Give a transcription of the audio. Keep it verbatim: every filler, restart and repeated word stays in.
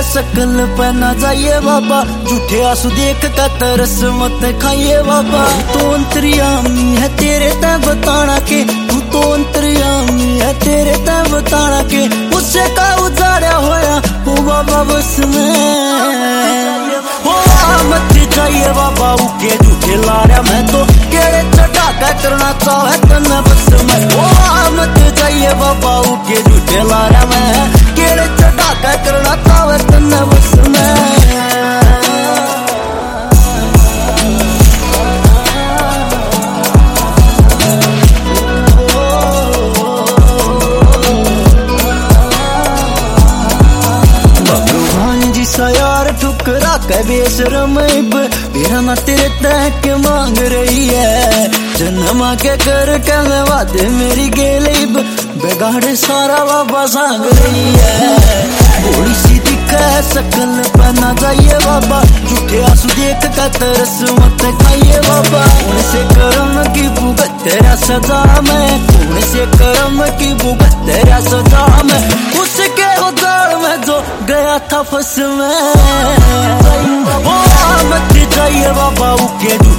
शकल पे न जाइए बाबा, झूठे आंसू देख कर तरस मत खाइए बाबा। तो अंतर्यामी है तेरे तय बताना के, तू तो अंतर्यामी है तेरे तय बताना के, उससे का उजाड़ा होया हो बाबा बस में। हो मत जाइए बाबा उके झूठे लारा, मैं तो केड़े चढ़ा कर करना चाहे तन्ने बस में। हो मत जाइए बाबा उके झूठे लारा, मैं केड़े चढ़ा कर करना चाहे तन्ने बस में। यार ठुकरा के बेशरम मेरा ना तेरे तह के मांग रही है, जन्म के कर के मैं वादे मेरी गेलिब बेगाड़े सारा बाबा सांग रही है। थोड़ी सी दिखे शकल पे ना जाइए बाबा, झूठे आंसू देख कर तरस मत खाइए बाबा। कौन से कर्म की भुगत तेरा सजा में, कौन से कर्म की भुगत तेरा सजा में, उसके उदार में जो गया था फंस में। मत जाइए बाबा उके